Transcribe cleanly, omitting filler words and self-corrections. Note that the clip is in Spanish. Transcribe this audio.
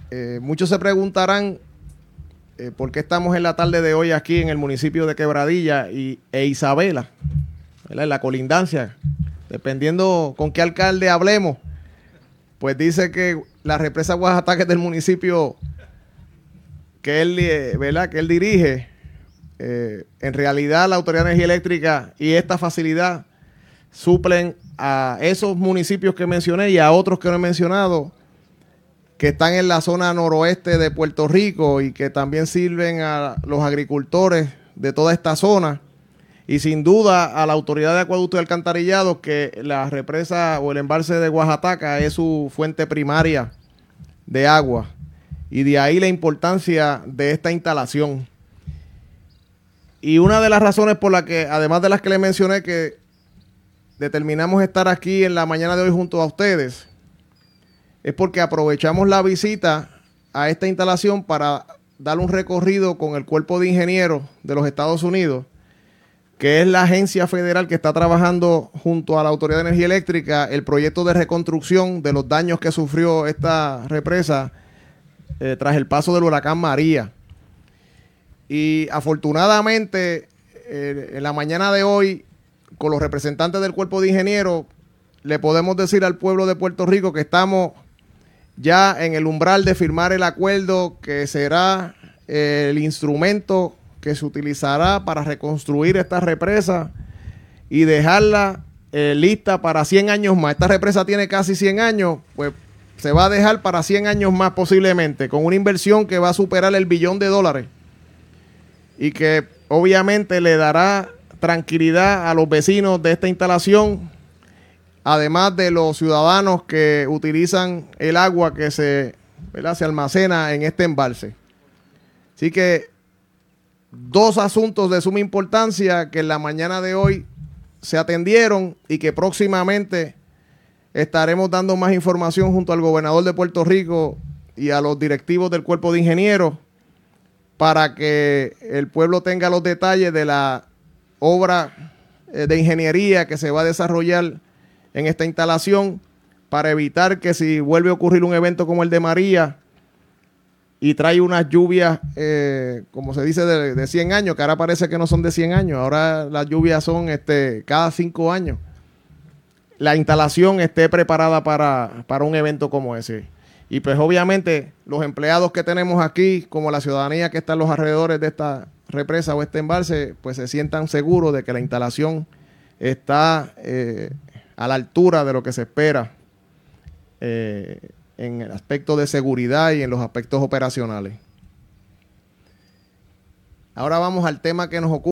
Muchos se preguntarán por qué estamos en la tarde de hoy aquí en el municipio de Quebradilla e Isabela, ¿verdad? En la colindancia. Dependiendo con qué alcalde hablemos, pues dice que la represa Guajataca es del municipio que él, ¿verdad?, que él dirige. En realidad, la Autoridad de Energía Eléctrica y esta facilidad suplen a esos municipios que mencioné y a otros que no he mencionado, que están en la zona noroeste de Puerto Rico y que también sirven a los agricultores de toda esta zona. Y sin duda a la Autoridad de Acueducto y Alcantarillado, que la represa o el embalse de Guajataca es su fuente primaria de agua. Y de ahí la importancia de esta instalación. Y una de las razones por las que, además de las que les mencioné, que determinamos estar aquí en la mañana de hoy junto a ustedes, es porque aprovechamos la visita a esta instalación para dar un recorrido con el Cuerpo de Ingenieros de los Estados Unidos, que es la agencia federal que está trabajando junto a la Autoridad de Energía Eléctrica el proyecto de reconstrucción de los daños que sufrió esta represa tras el paso del huracán María. Y afortunadamente, en la mañana de hoy, con los representantes del Cuerpo de Ingenieros, le podemos decir al pueblo de Puerto Rico que estamos ya en el umbral de firmar el acuerdo que será el instrumento que se utilizará para reconstruir esta represa y dejarla lista para 100 años más. Esta represa tiene casi 100 años, pues se va a dejar para 100 años más posiblemente, con una inversión que va a superar el $1 billón y que obviamente le dará tranquilidad a los vecinos de esta instalación, además de los ciudadanos que utilizan el agua que se almacena en este embalse. Así que dos asuntos de suma importancia que en la mañana de hoy se atendieron y que próximamente estaremos dando más información junto al gobernador de Puerto Rico y a los directivos del Cuerpo de Ingenieros para que el pueblo tenga los detalles de la obra de ingeniería que se va a desarrollar en esta instalación para evitar que si vuelve a ocurrir un evento como el de María y trae unas lluvias, como se dice, de 100 años, que ahora parece que no son de 100 años, ahora las lluvias son cada 5 años, la instalación esté preparada para un evento como ese. Y pues obviamente los empleados que tenemos aquí, como la ciudadanía que está en los alrededores de esta represa o este embalse, pues se sientan seguros de que la instalación está a la altura de lo que se espera en el aspecto de seguridad y en los aspectos operacionales. Ahora vamos al tema que nos ocupa.